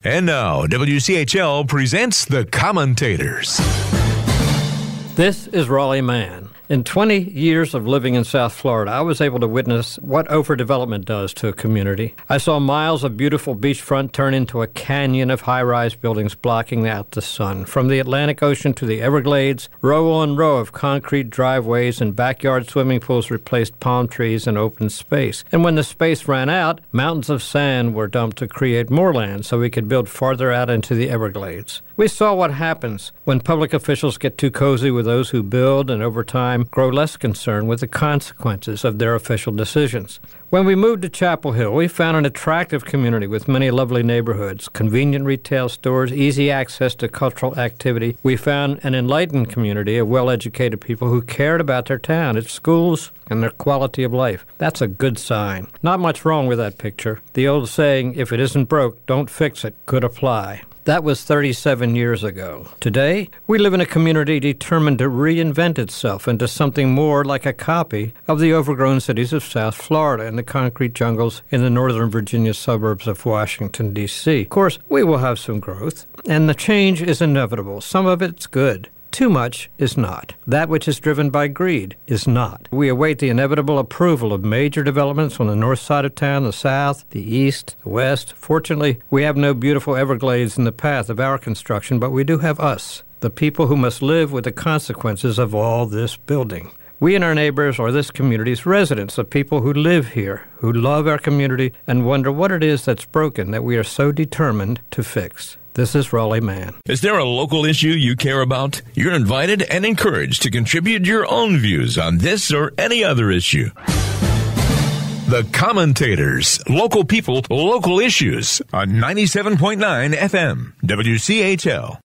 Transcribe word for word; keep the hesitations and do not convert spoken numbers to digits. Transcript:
And now, W C H L presents The Commentators. This is Raleigh Mann. In twenty years of living in South Florida, I was able to witness what overdevelopment does to a community. I saw miles of beautiful beachfront turn into a canyon of high-rise buildings blocking out the sun. From the Atlantic Ocean to the Everglades, row on row of concrete driveways and backyard swimming pools replaced palm trees and open space. And when the space ran out, mountains of sand were dumped to create more land so we could build farther out into the Everglades. We saw what happens when public officials get too cozy with those who build and over time grow less concerned with the consequences of their official decisions. When we moved to Chapel Hill, we found an attractive community with many lovely neighborhoods, convenient retail stores, easy access to cultural activity. We found an enlightened community of well-educated people who cared about their town, its schools, and their quality of life. That's a good sign. Not much wrong with that picture. The old saying, if it isn't broke, don't fix it, could apply. That was thirty-seven years ago. Today, we live in a community determined to reinvent itself into something more like a copy of the overgrown cities of South Florida and the concrete jungles in the northern Virginia suburbs of Washington, D C Of course, we will have some growth, and the change is inevitable. Some of it's good. Too much is not. That which is driven by greed is not. We await the inevitable approval of major developments on the north side of town, the south, the east, the west. Fortunately, we have no beautiful Everglades in the path of our construction, but we do have us, the people who must live with the consequences of all this building. We and our neighbors are this community's residents, the people who live here, who love our community, and wonder what it is that's broken that we are so determined to fix. This is Raleigh Mann. Is there a local issue you care about? You're invited and encouraged to contribute your own views on this or any other issue. The Commentators, local people, local issues on ninety-seven point nine F M, W C H L.